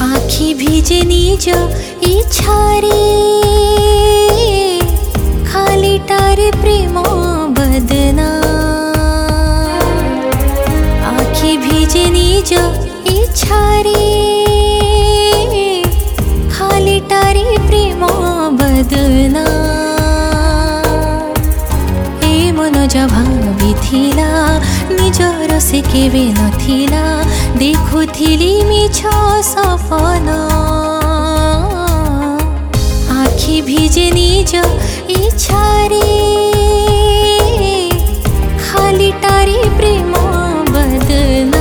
आखि भिजे निज इच्छारे खालिटारे प्रेम बदना आखि भिजे निज इच्छारे खालिटारे प्रेम बदना ए मन जा भाविथिला निजर से केवे नथिला देखुथिली मिछ सपन आखि भिजे निज इच्छारे खालिटारे प्रेम बदना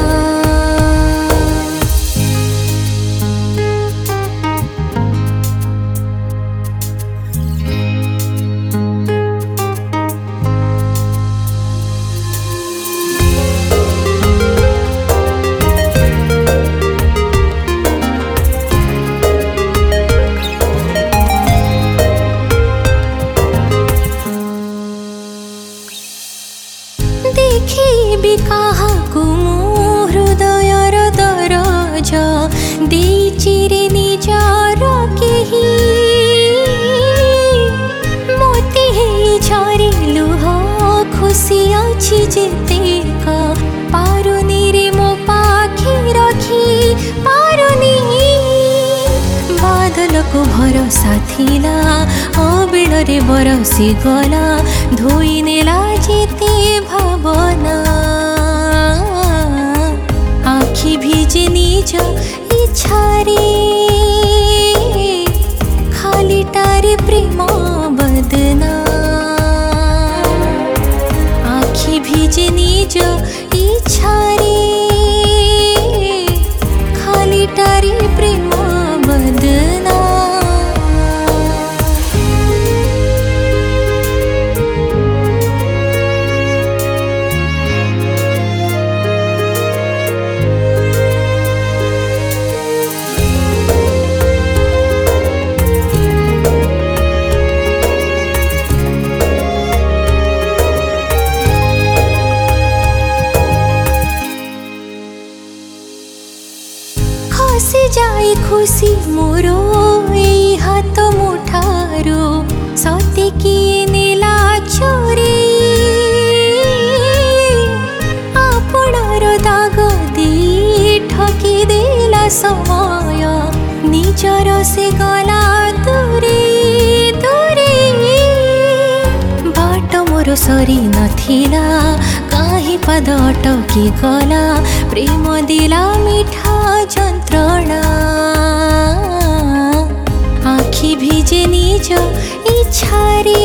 देखी काहाकु मो हृदयर दरज देचिरे निजार केही मोती हे झरी लुह खुशी अछि जेतेक पारुनी रे मो पाखी रखी पारुनी बादल को भरोसा थिला अबिल रे बरसी गला धोई नेला जेते भावना आखि भिजे निज इच्छारे खालिटारे प्रेम बदना आखि भिजे निज इच्छारे खालिटारे प्रेम बदना खसी जाए खुशी मोरो ए हाथ मुठारो सते किए नेला छोरे आपणर दाग दे ठकी देला समय निजर से गला दूरे दूरे बाट मोर सरी नथिला काहे पद अटकी गला प्रेम दिला मिठा जंत्रणा आखि भिजे निज इच्छारे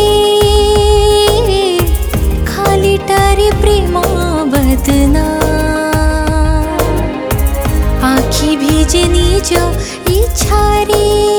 खालिटारे प्रेम बदना आखि भिजे निज इच्छारे